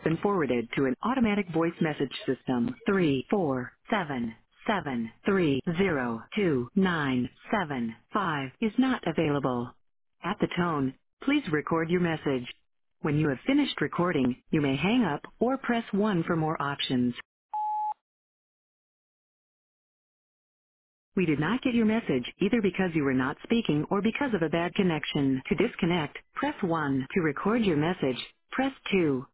been forwarded to an automatic voice message system. 34773029775 is not available. At the tone, please record your message. When you have finished recording, you may hang up or press 1 for more options. We did not get your message either because you were not speaking or because of a bad connection. To disconnect, press 1. To record your message, press 2.